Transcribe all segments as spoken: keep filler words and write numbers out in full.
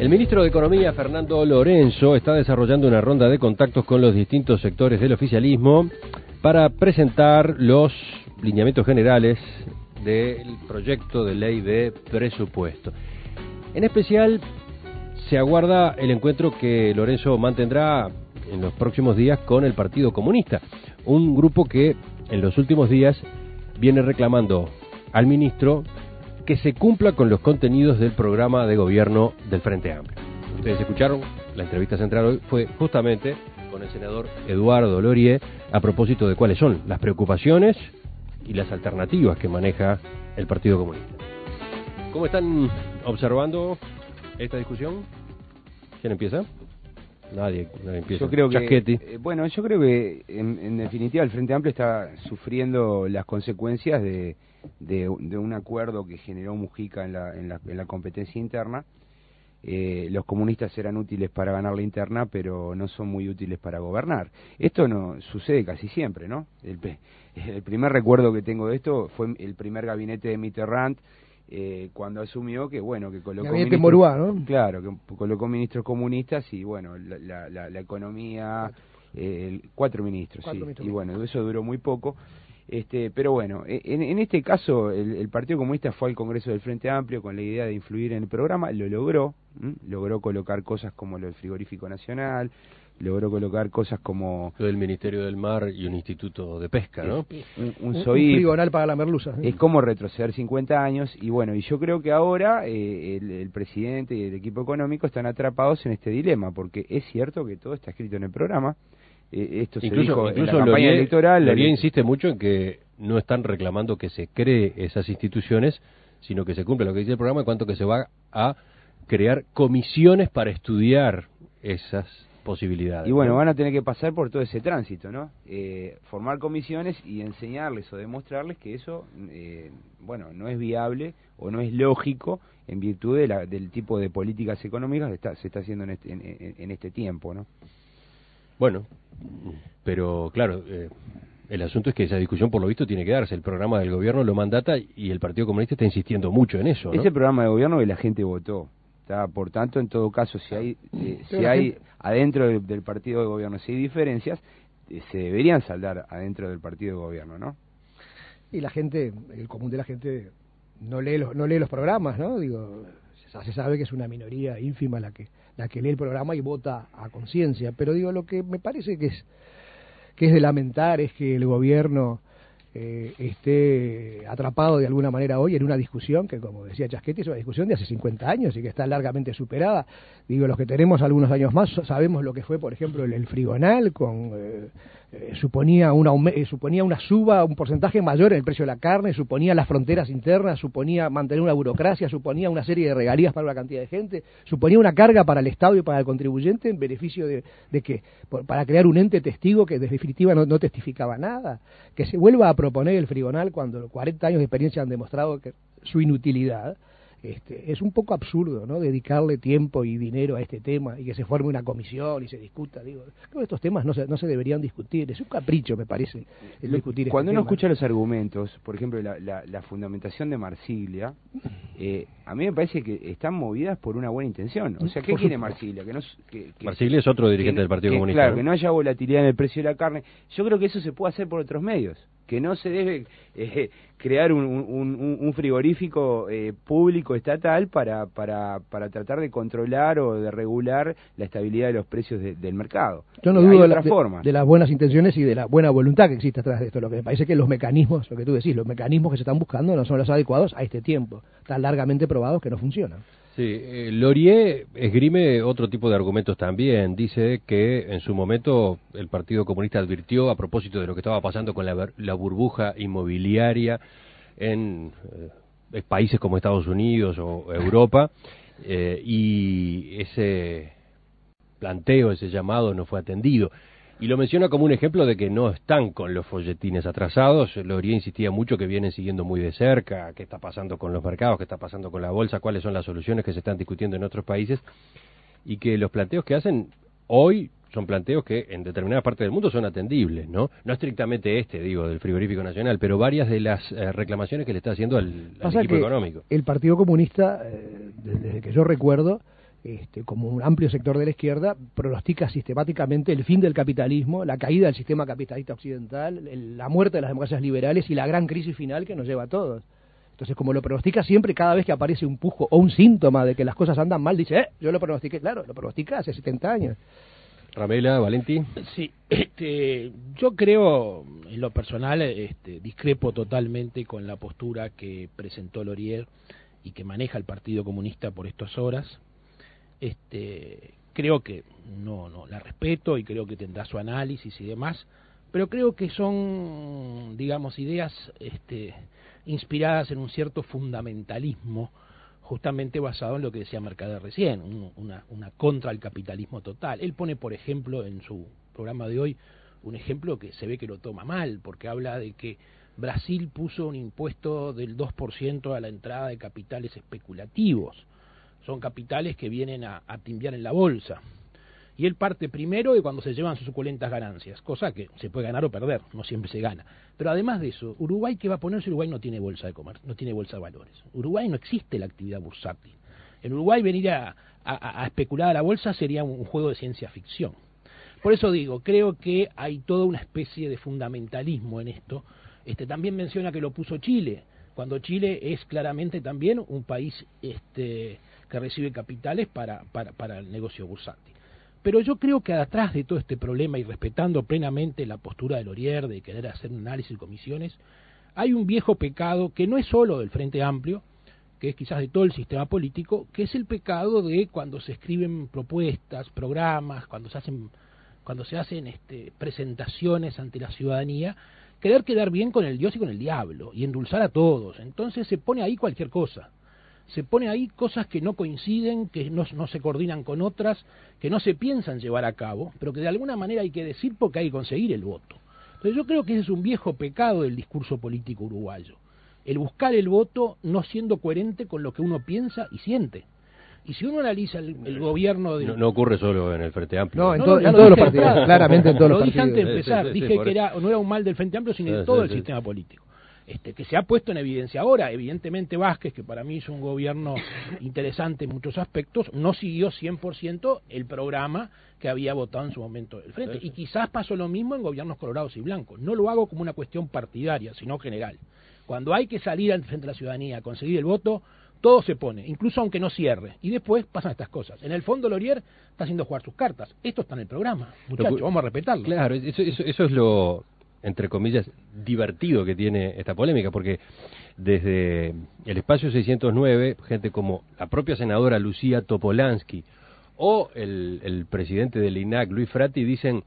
El ministro de Economía, Fernando Lorenzo, está desarrollando una ronda de contactos con los distintos sectores del oficialismo para presentar los lineamientos generales del proyecto de ley de presupuesto. En especial, se aguarda el encuentro que Lorenzo mantendrá en los próximos días con el Partido Comunista, un grupo que en los últimos días viene reclamando al ministro que se cumpla con los contenidos del programa de gobierno del Frente Amplio. Ustedes escucharon, la entrevista central hoy fue justamente con el senador Eduardo Lorie a propósito de cuáles son las preocupaciones y las alternativas que maneja el Partido Comunista. ¿Cómo están observando esta discusión? ¿Quién empieza? Nadie, nadie empieza. Yo creo que, Chaschetti. eh, bueno, yo creo que en, en definitiva el Frente Amplio está sufriendo las consecuencias de, de, de un acuerdo que generó Mujica en la, en la, en la competencia interna. Eh, los comunistas serán útiles para ganar la interna, pero no son muy útiles para gobernar. Esto no sucede casi siempre, ¿no? El, el primer recuerdo que tengo de esto fue el primer gabinete de Mitterrand, Eh, cuando asumió que bueno que colocó ministros, Morúa, ¿no? Claro, que colocó ministros comunistas y bueno la, la, la, la economía eh, el, cuatro ministros cuatro sí ministros. Y bueno, eso duró muy poco, este pero bueno en, en este caso el, el Partido Comunista fue al Congreso del Frente Amplio con la idea de influir en el programa, lo logró, ¿m? logró colocar cosas como lo del frigorífico nacional, logró colocar cosas como Lo del Ministerio del Mar y un instituto de pesca, ¿no? Un, un, un, un SOIP, frigonal para la merluza. es como retroceder cincuenta años, y bueno, y yo creo que ahora eh, el, el presidente y el equipo económico están atrapados en este dilema, porque es cierto que todo está escrito en el programa, eh, esto incluso, se dijo incluso en la campaña Lorie, electoral. Lorie insiste mucho en que no están reclamando que se cree esas instituciones, sino que se cumple lo que dice el programa en cuanto que se va a crear comisiones para estudiar esas posibilidades. Y bueno, ¿no? van a tener que pasar por todo ese tránsito, ¿no? Eh, formar comisiones y enseñarles o demostrarles que eso, eh, bueno, no es viable o no es lógico en virtud de la, del tipo de políticas económicas que está, se está haciendo en este, en, en, en este tiempo, ¿no? Bueno, pero claro, eh, el asunto es que esa discusión por lo visto tiene que darse. El programa del gobierno lo mandata y el Partido Comunista está insistiendo mucho en eso, ¿no? Ese programa de gobierno que la gente votó. Está, por tanto, en todo caso, si hay eh, si hay gente... adentro del, del partido de gobierno, si hay diferencias, eh, se deberían saldar adentro del partido de gobierno, ¿no? Y la gente, el común de la gente no lee los, no lee los programas, ¿no? Digo, se sabe que es una minoría ínfima la que la que lee el programa y vota a conciencia, pero digo, lo que me parece que es que es de lamentar es que el gobierno Eh, esté atrapado de alguna manera hoy en una discusión que, como decía Chaschetti, es una discusión de hace cincuenta años y que está largamente superada. Digo, los que tenemos algunos años más sabemos lo que fue, por ejemplo, el, el frigonal, con eh, eh, suponía, una, eh, suponía una suba, un porcentaje mayor en el precio de la carne, suponía las fronteras internas, suponía mantener una burocracia, suponía una serie de regalías para una cantidad de gente, suponía una carga para el Estado y para el contribuyente en beneficio de, de que, por, para crear un ente testigo que, de definitiva, no, no testificaba nada, que se vuelva a proponer el frigonal cuando cuarenta años de experiencia han demostrado que su inutilidad. Este, es un poco absurdo, ¿no? Dedicarle tiempo y dinero a este tema y que se forme una comisión y se discuta. Digo, creo que estos temas no se, no se deberían discutir. Es un capricho, me parece, el discutir Cuando este uno tema. escucha los argumentos, por ejemplo, la, la, la fundamentación de Marsiglia, eh, a mí me parece que están movidas por una buena intención. O sea, ¿qué por quiere supuesto. Marsiglia? Que no, que, que, Marsiglia es otro dirigente que, del Partido que, Comunista. Claro, ¿no? que no haya volatilidad en el precio de la carne. Yo creo que eso se puede hacer por otros medios. Que no se debe eh, crear un, un, un frigorífico eh, público estatal para, para, para tratar de controlar o de regular la estabilidad de los precios de, del mercado. Yo no eh, dudo de, la, de, de las buenas intenciones y de la buena voluntad que existe atrás de esto. Lo que me parece que los mecanismos, lo que tú decís, los mecanismos que se están buscando no son los adecuados a este tiempo. Están largamente probados que no funcionan. Sí, eh, Lorie esgrime otro tipo de argumentos también. Dice que en su momento el Partido Comunista advirtió a propósito de lo que estaba pasando con la, la burbuja inmobiliaria en eh, países como Estados Unidos o Europa, eh, y ese planteo, ese llamado no fue atendido. Y lo menciona como un ejemplo de que no están con los folletines atrasados. Lorie insistía mucho que vienen siguiendo muy de cerca qué está pasando con los mercados, qué está pasando con la bolsa, cuáles son las soluciones que se están discutiendo en otros países, y que los planteos que hacen hoy son planteos que en determinadas partes del mundo son atendibles, ¿no? No estrictamente este, digo, del frigorífico nacional, pero varias de las eh, reclamaciones que le está haciendo al, al equipo que económico. El Partido Comunista, eh, desde que yo recuerdo, este, como un amplio sector de la izquierda, pronostica sistemáticamente el fin del capitalismo, la caída del sistema capitalista occidental, el, la muerte de las democracias liberales y la gran crisis final que nos lleva a todos. Entonces, como lo pronostica siempre, cada vez que aparece un pujo o un síntoma de que las cosas andan mal, dice, eh, yo lo pronostiqué, claro, lo pronostica hace setenta años. Ramela, Valenti. Sí, este, yo creo, en lo personal, este, discrepo totalmente con la postura que presentó Lorier y que maneja el Partido Comunista por estas horas. Este, creo que no, no la respeto y creo que tendrá su análisis y demás, pero creo que son, digamos, ideas este, inspiradas en un cierto fundamentalismo, justamente basado en lo que decía Mercader recién, un, una, una contra al capitalismo total. Él pone, por ejemplo, en su programa de hoy, un ejemplo que se ve que lo toma mal, porque habla de que Brasil puso un impuesto del dos por ciento a la entrada de capitales especulativos. Son capitales que vienen a, a timbiar en la bolsa. Y él parte primero de cuando se llevan sus suculentas ganancias, cosa que se puede ganar o perder, no siempre se gana. Pero además de eso, Uruguay, ¿qué va a poner si Uruguay no tiene bolsa de comercio, no tiene bolsa de valores? Uruguay no existe la actividad bursátil. En Uruguay venir a, a, a especular a la bolsa sería un, un juego de ciencia ficción. Por eso digo, creo que hay toda una especie de fundamentalismo en esto. Este, también menciona que lo puso Chile, cuando Chile es claramente también un país este, que recibe capitales para, para, para el negocio bursátil. Pero yo creo que atrás de todo este problema, y respetando plenamente la postura de Lorier de querer hacer un análisis de comisiones, hay un viejo pecado que no es solo del Frente Amplio, que es quizás de todo el sistema político, que es el pecado de cuando se escriben propuestas, programas, cuando se hacen, cuando se hacen este, presentaciones ante la ciudadanía, querer quedar bien con el Dios y con el diablo, y endulzar a todos. Entonces se pone ahí cualquier cosa. Se pone ahí cosas que no coinciden, que no, no se coordinan con otras, que no se piensan llevar a cabo, pero que de alguna manera hay que decir porque hay que conseguir el voto. Entonces yo creo que ese es un viejo pecado del discurso político uruguayo, el buscar el voto no siendo coherente con lo que uno piensa y siente. Y si uno analiza el, el gobierno de... No, no ocurre solo en el Frente Amplio. No, en, no, to, no, en lo todos los dije partidos, entrada. claramente en todos lo los dije partidos. antes de empezar, Sí, sí, sí, dije por que eso. era, no era un mal del Frente Amplio, sino Sí, de todo sí, el sí. sistema político. Este, que se ha puesto en evidencia ahora. Evidentemente Vázquez, que para mí es un gobierno interesante en muchos aspectos, no siguió cien por ciento el programa que había votado en su momento el Frente. Y quizás pasó lo mismo en gobiernos colorados y blancos. No lo hago como una cuestión partidaria, sino general. Cuando hay que salir al frente de la ciudadanía a conseguir el voto, todo se pone, incluso aunque no cierre. Y después pasan estas cosas. En el fondo Lorier está haciendo jugar sus cartas. Esto está en el programa. Muchachos, vamos a respetarlo. Claro, eso, eso, eso es lo, entre comillas, divertido que tiene esta polémica, porque desde el espacio seiscientos nueve, gente como la propia senadora Lucía Topolansky o el, el presidente del I N A C, Luis Frati, dicen,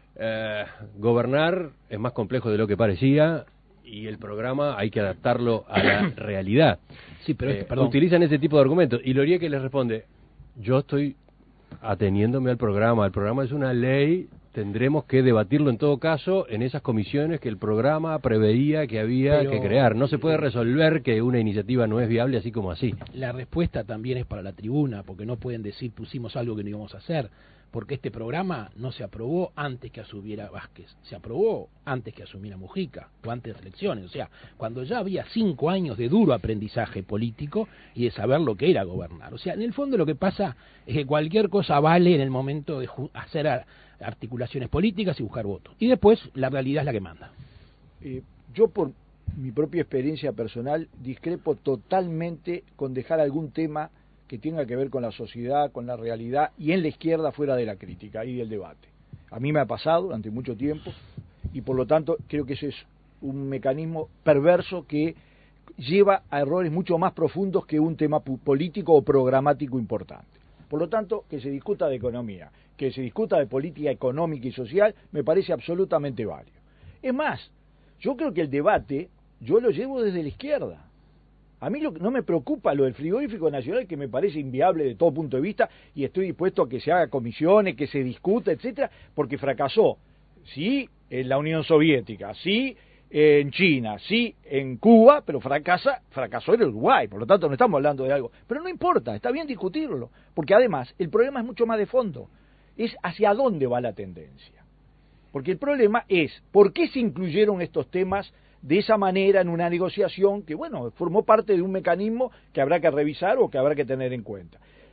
eh, gobernar es más complejo de lo que parecía y el programa hay que adaptarlo a la realidad. Sí, pero Eh, perdón. utilizan ese tipo de argumentos. Y Lorier, que les responde, yo estoy ateniéndome al programa, el programa es una ley, tendremos que debatirlo en todo caso en esas comisiones que el programa preveía que había Pero, que crear. No se puede resolver que una iniciativa no es viable así como así. La respuesta también es para la tribuna, porque no pueden decir pusimos algo que no íbamos a hacer, porque este programa no se aprobó antes que asumiera Vázquez, se aprobó antes que asumiera Mujica, o antes de las elecciones, o sea, cuando ya había cinco años de duro aprendizaje político y de saber lo que era gobernar. O sea, en el fondo lo que pasa es que cualquier cosa vale en el momento de hacer a articulaciones políticas y buscar votos. Y después la realidad es la que manda. Eh, yo por mi propia experiencia personal discrepo totalmente con dejar algún tema que tenga que ver con la sociedad, con la realidad y en la izquierda fuera de la crítica y del debate. A mí me ha pasado durante mucho tiempo y por lo tanto creo que eso es un mecanismo perverso que lleva a errores mucho más profundos que un tema político o programático importante. Por lo tanto, que se discuta de economía, que se discuta de política económica y social, me parece absolutamente válido. Es más, yo creo que el debate yo lo llevo desde la izquierda. A mí lo, no me preocupa lo del frigorífico nacional, que me parece inviable de todo punto de vista, y estoy dispuesto a que se haga comisiones, que se discuta, etcétera, porque fracasó. Sí, en la Unión Soviética, sí, en China, sí, en Cuba, pero fracasa, fracasó en Uruguay, por lo tanto no estamos hablando de algo. Pero no importa, está bien discutirlo, porque además el problema es mucho más de fondo, es hacia dónde va la tendencia. Porque el problema es, ¿por qué se incluyeron estos temas de esa manera en una negociación que, bueno, formó parte de un mecanismo que habrá que revisar o que habrá que tener en cuenta?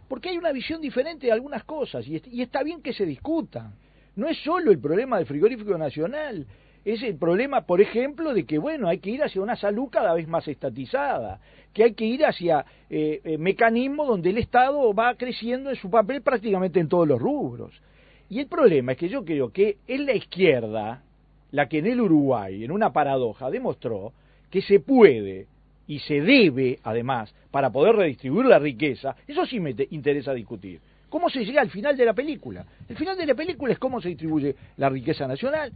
porque hay una visión diferente de algunas cosas, y, y está bien que se discutan. No es solo el problema del frigorífico nacional, es el problema, por ejemplo, de que, bueno, hay que ir hacia una salud cada vez más estatizada, que hay que ir hacia eh, eh, mecanismos donde el Estado va creciendo en su papel prácticamente en todos los rubros. Y el problema es que yo creo que es la izquierda la que en el Uruguay, en una paradoja, demostró que se puede y se debe, además, para poder redistribuir la riqueza. Eso sí me interesa discutir. ¿Cómo se llega al final de la película? El final de la película es cómo se distribuye la riqueza nacional,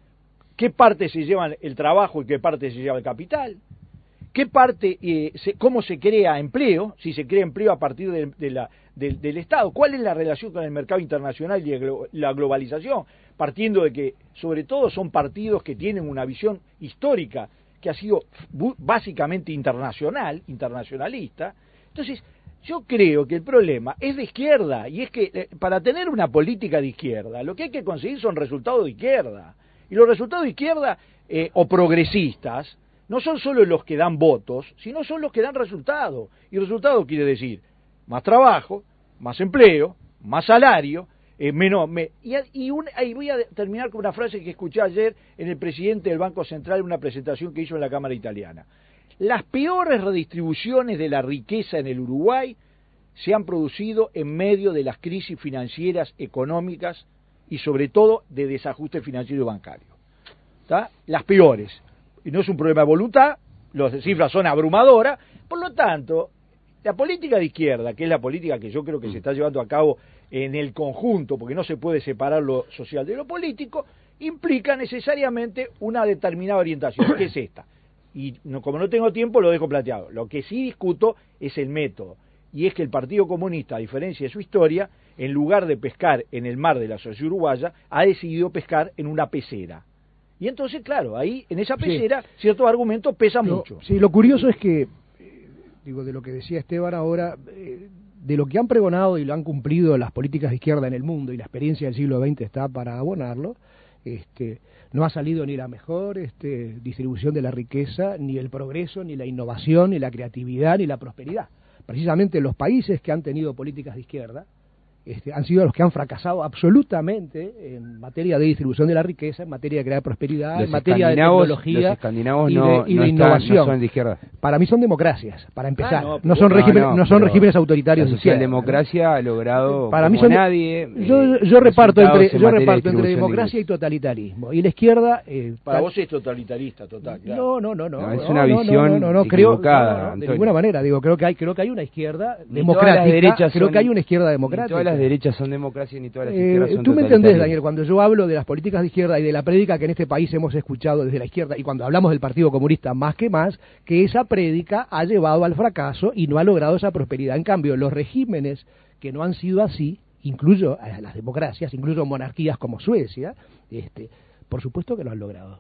qué parte se lleva el trabajo y qué parte se lleva el capital, qué parte, eh, se, cómo se crea empleo, si se crea empleo a partir de, de la, de, del Estado, cuál es la relación con el mercado internacional y la globalización, partiendo de que, sobre todo, son partidos que tienen una visión histórica que ha sido básicamente internacional, internacionalista. Entonces, yo creo que el problema es de izquierda, y es que eh, para tener una política de izquierda, lo que hay que conseguir son resultados de izquierda. Y los resultados de izquierda eh, o progresistas no son solo los que dan votos, sino son los que dan resultados. Y resultado quiere decir más trabajo, más empleo, más salario, eh, menos... Me, y y un, ahí voy a terminar con una frase que escuché ayer en el presidente del Banco Central en una presentación que hizo en la Cámara Italiana. Las peores redistribuciones de la riqueza en el Uruguay se han producido en medio de las crisis financieras, económicas y sobre todo de desajuste financiero y bancario. ¿Tá? Las peores. Y no es un problema de voluntad, las cifras son abrumadoras, por lo tanto, la política de izquierda, que es la política que yo creo que se está llevando a cabo en el conjunto, porque no se puede separar lo social de lo político, implica necesariamente una determinada orientación, que es esta. Y no, como no tengo tiempo, lo dejo planteado. Lo que sí discuto es el método, y es que el Partido Comunista, a diferencia de su historia, en lugar de pescar en el mar de la sociedad uruguaya, ha decidido pescar en una pecera. Y entonces, claro, ahí, en esa pecera, sí, ciertos argumentos pesan lo, mucho. Sí, lo curioso es que, eh, digo, de lo que decía Esteban ahora, eh, de lo que han pregonado y lo han cumplido las políticas de izquierda en el mundo, y la experiencia del siglo veinte está para abonarlo, este, no ha salido ni la mejor este, distribución de la riqueza, ni el progreso, ni la innovación, ni la creatividad, ni la prosperidad. Precisamente los países que han tenido políticas de izquierda, Este, han sido los que han fracasado absolutamente en materia de distribución de la riqueza, en materia de crear prosperidad, los en materia de tecnología los escandinavos y de, no, y no de están, innovación. no son de izquierda. Para mí son democracias, para empezar. Ah, no, no son, no, regímenes, no, no son regímenes autoritarios. La socialdemocracia ha logrado para como mí son, nadie. Yo, eh, yo reparto entre, en yo reparto de entre democracia y totalitarismo. Y la izquierda... Eh, Para tal, vos es totalitarista, total. Claro. No, no, no, no. No, es no, una no, visión no, no, no, creo, equivocada, no, no, de Antonio. ninguna manera. Digo, creo que hay, creo que hay una izquierda Ni democrática. todas las derechas creo son, que hay una izquierda democrática. Ni todas las derechas son democracia, ni todas las Eh, izquierdas son tú me entendés, totalitarias. Daniel, cuando yo hablo de las políticas de izquierda y de la prédica que en este país hemos escuchado desde la izquierda, y cuando hablamos del Partido Comunista más que más, que esa prédica ha llevado al fracaso y no ha logrado esa prosperidad. En cambio, los regímenes que no han sido así, incluso eh, las democracias, incluso monarquías como Suecia, este, por supuesto que lo han logrado.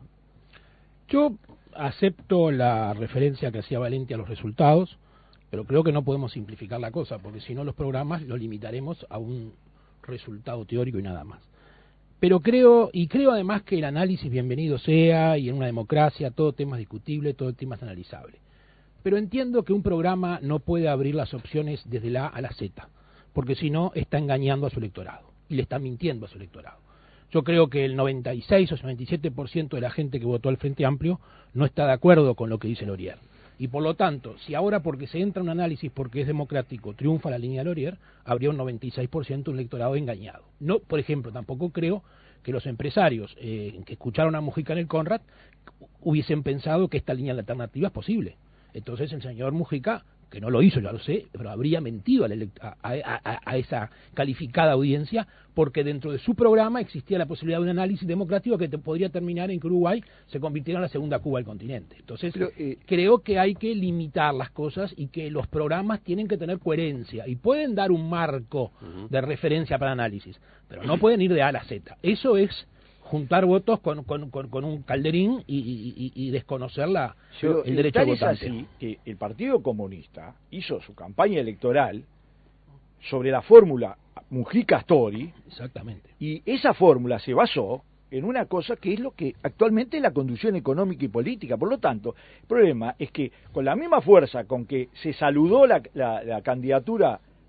Yo acepto la referencia que hacía Valente a los resultados, pero creo que no podemos simplificar la cosa, porque si no los programas los limitaremos a un resultado teórico y nada más. Pero creo, y creo además que el análisis bienvenido sea, y en una democracia todo tema es discutible, todo tema es analizable. Pero entiendo que un programa no puede abrir las opciones desde la A a la Z, porque si no está engañando a su electorado, y le está mintiendo a su electorado. Yo creo que el noventa y seis o noventa y siete por ciento de la gente que votó al Frente Amplio no está de acuerdo con lo que dice Lorier. Y por lo tanto, si ahora porque se entra en un análisis porque es democrático triunfa la línea de Lorier, habría un noventa y seis por ciento de un electorado engañado. No, por ejemplo, tampoco creo que los empresarios eh, que escucharon a Mujica en el Conrad hubiesen pensado que esta línea de alternativa es posible. Entonces el señor Mujica, que no lo hizo, ya lo sé, pero habría mentido a, a, a, a esa calificada audiencia, porque dentro de su programa existía la posibilidad de un análisis democrático que te podría terminar en que Uruguay se convirtiera en la segunda Cuba del continente. Entonces, pero, eh, creo que hay que limitar las cosas y que los programas tienen que tener coherencia y pueden dar un marco uh-huh. de referencia para análisis, pero no pueden ir de A a la Z. Eso es juntar votos con, con, con, con un calderín y, y, y desconocer la, Yo, el derecho a votar. Es así que el Partido Comunista hizo su campaña electoral sobre la fórmula Mujica-Astori. Exactamente. Y esa fórmula se basó en una cosa que es lo que actualmente es la conducción económica y política. Por lo tanto, el problema es que con la misma fuerza con que se saludó la, la, la candidatura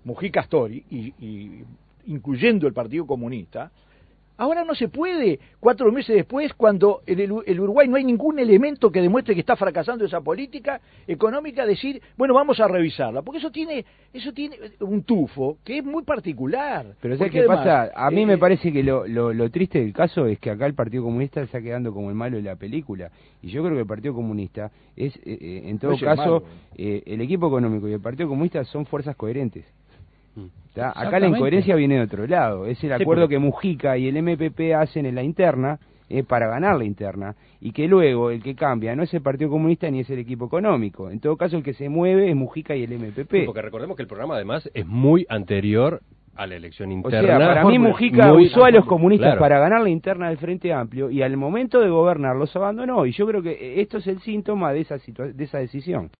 Mujica Astori, y, y incluyendo el Partido Comunista, ahora no se puede, cuatro meses después, cuando en el, el Uruguay no hay ningún elemento que demuestre que está fracasando esa política económica, decir, bueno, vamos a revisarla, porque eso tiene eso tiene un tufo que es muy particular. Pero ¿sabes qué pasa? A mí eh, me parece que lo, lo, lo triste del caso es que acá el Partido Comunista está quedando como el malo de la película, y yo creo que el Partido Comunista es, eh, en todo no caso, eh, el equipo económico y el Partido Comunista son fuerzas coherentes. Acá la incoherencia viene de otro lado, es el acuerdo sí, pero... que Mujica y el M P P hacen en la interna eh, para ganar la interna, y que luego el que cambia no es el Partido Comunista ni es el equipo económico, en todo caso el que se mueve es Mujica y el M P P. Sí, porque recordemos que el programa además es muy anterior a la elección interna. O sea, para mí Mujica muy... usó a los comunistas claro. para ganar la interna del Frente Amplio, y al momento de gobernar los abandonó, y yo creo que esto es el síntoma de esa, situa- de esa decisión.